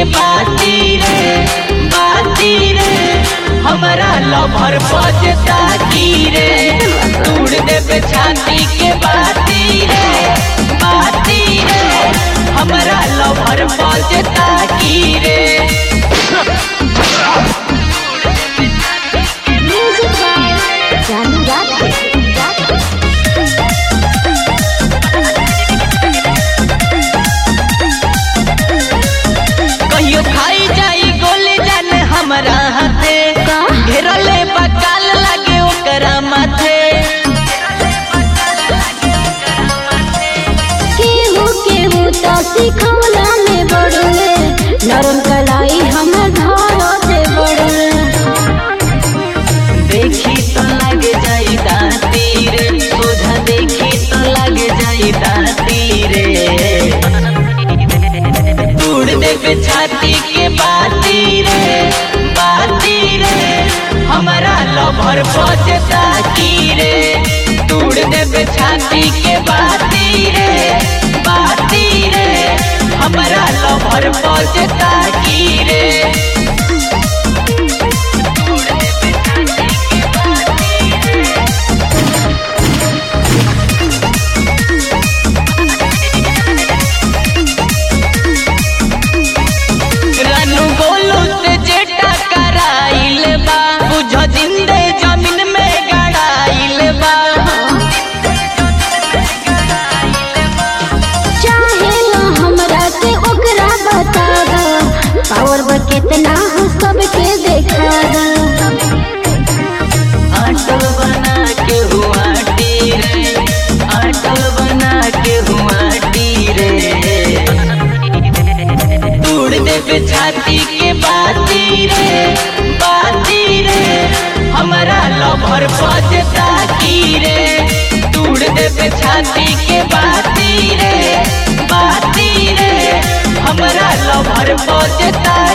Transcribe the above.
के बाती रे हमारा लभर बजता की रे तोड़ देबे छाती के बाती रे हमारा लभर बजता की रे। कहियो खाई जाई गोली जाने हमारा हाथे घेरले बकाल लगे ओकरा माथे केहू तो सिखौला में बड़ुए नरम कलाई हमर धरते बड़ुए देखी तो लग जाई दाती रे सोझा देखी तो लग जाई दाती रे तोड़ देबे छाती के बाती रे हमारा लभर बजता की रे तोड़ देबे छाती के बाती रे हमारा लभर बजता की रे। रानू गोलू से जेटा कराइल बा बुझ जिंदे जमीन में गड़ाइल बा चाहेला हमरा के ओकरा बता दा पावर बा कितना हो सबके देखा दा आटल बना के हुआ रे आटल बना के हुआ रे तोड़ देबे छाती के बाती रे हमारा लभर बजता की रे तोड़ देबे छाती के बाती रे हमारा लभर बजता